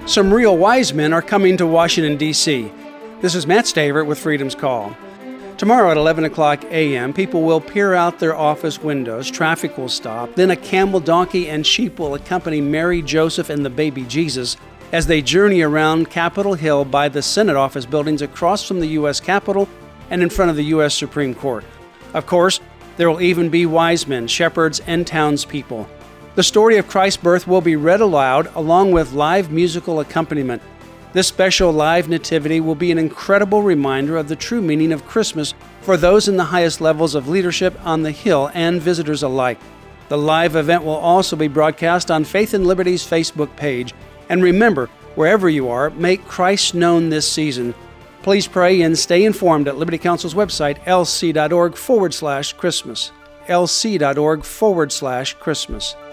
Some real wise men are coming to Washington, D.C. This is Matt Stavert with Freedom's Call. Tomorrow at 11 o'clock a.m., people will peer out their office windows, traffic will stop, then a camel, donkey, and sheep will accompany Mary, Joseph, and the baby Jesus as they journey around Capitol Hill by the Senate office buildings across from the U.S. Capitol and in front of the U.S. Supreme Court. Of course, there will even be wise men, shepherds, and townspeople. The story of Christ's birth will be read aloud along with live musical accompaniment. This special live nativity will be an incredible reminder of the true meaning of Christmas for those in the highest levels of leadership on the Hill and visitors alike. The live event will also be broadcast on Faith and Liberty's Facebook page. And remember, wherever you are, make Christ known this season. Please pray and stay informed at Liberty Counsel's website, lc.org/Christmas. lc.org/Christmas.